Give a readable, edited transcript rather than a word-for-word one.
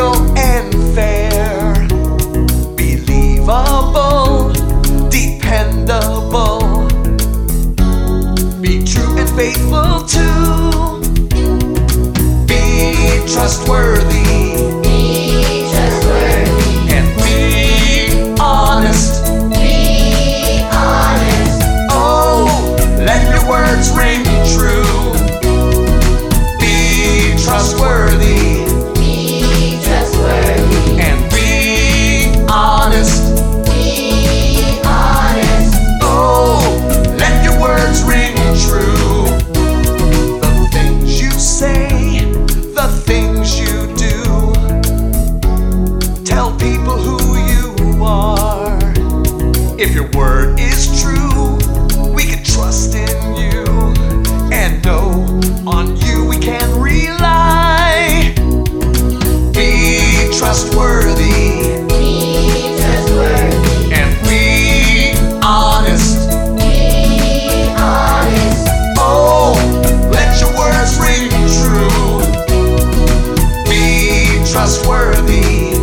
loyal and fair, believable, dependable, be true and faithful too, be trustworthy, and be honest. Oh, let your words ring true. Be trustworthy, and be honest. Oh, let your words ring true. The things you say, the things you do, tell people who you are. If your word is true, we can trust in you and know on you we can rely. Be trustworthy, and be honest. Oh, let your words ring true. Be trustworthy,